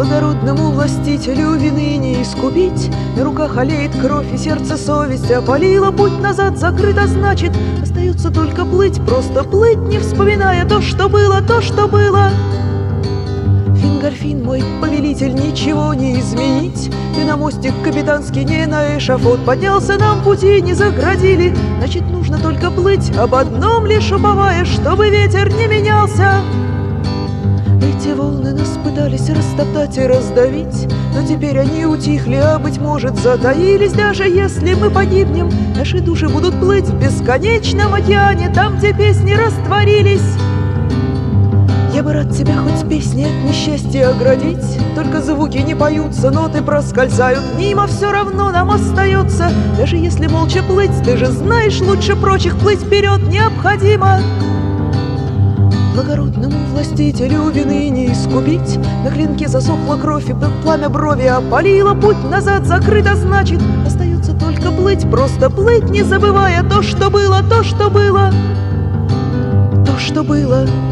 Благородному властителю вины не искупить. На руках олеет кровь и сердце совесть опалила. Путь назад закрыт, а значит, остается только плыть. Просто плыть, не вспоминая то, что было, то, что было. Фингольфин, мой повелитель, ничего не изменить. Ты на мостик капитанский, не на эшафот поднялся, нам пути не заградили. Значит, нужно только плыть, об одном лишь уповая, чтобы ветер не менялся. Эти волны нас пытались растоптать и раздавить, но теперь они утихли, а, быть может, затаились. Даже если мы погибнем, наши души будут плыть в бесконечном океане, там, где песни растворились. Я бы рад тебя хоть песни от несчастья оградить, только звуки не поются, ноты проскользают мимо, все равно нам остается, даже если молча плыть. Ты же знаешь, лучше прочих плыть вперед необходимо. Благородному властителю вины не искупить. На клинке засохла кровь, и пламя брови опалило. Путь назад закрыт, а значит, остается только плыть. Просто плыть, не забывая то, что было, то, что было, то, что было.